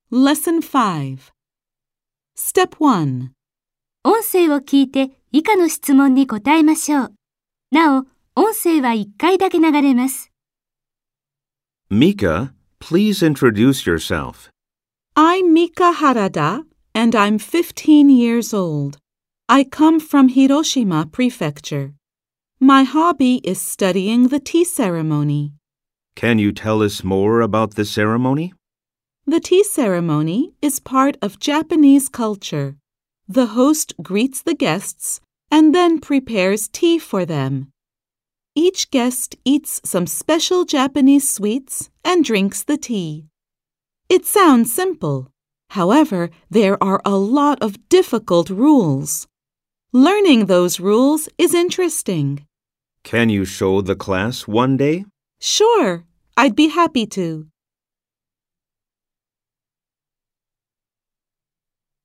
Lesson 5 Step 1 音声を聞いて以下の質問に答えましょう。なお、音声は1回だけ流れます。 Mika, please introduce yourself. I'm Mika Harada, and I'm 15 years old. I come from Hiroshima Prefecture. My hobby is studying the tea ceremony. Can you tell us more about the ceremony? The tea ceremony is part of Japanese culture. The host greets the guests and then prepares tea for them. Each guest eats some special Japanese sweets and drinks the tea. It sounds simple. However, there are a lot of difficult rules. Learning those rules is interesting. Can you show the class one day? Sure, I'd be happy to.